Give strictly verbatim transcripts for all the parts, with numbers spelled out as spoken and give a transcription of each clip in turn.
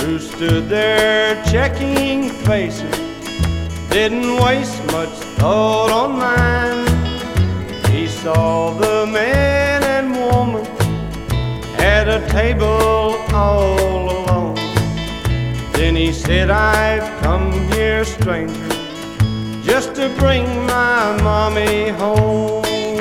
who stood there checking faces, didn't waste much thought on mine. He saw the man and woman at a table all alone. Then he said, I've come here, stranger, just to bring my mommy home.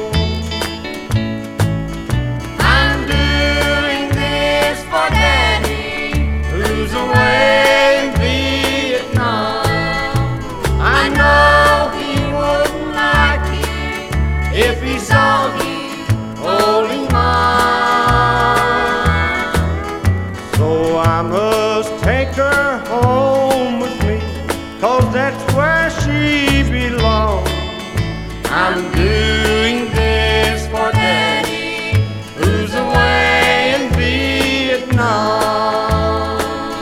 I'm doing this for Daddy, who's away in Vietnam. I know he wouldn't like it if he saw you holding mine. So I must take her home with me, 'cause that's where she belongs. I'm doing this for Daddy, who's away in Vietnam.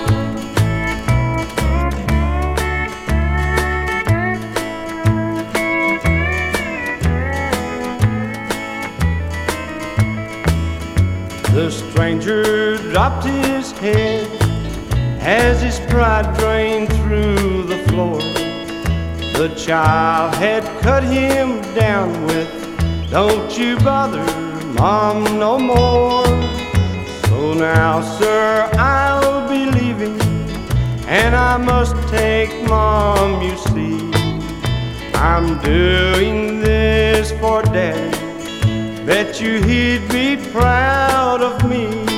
The stranger dropped his head as his pride drained through the floor. The child had cut him down with, don't you bother Mom no more. So now, sir, I'll be leaving, and I must take Mom, you see. I'm doing this for Daddy, bet you he'd be proud of me.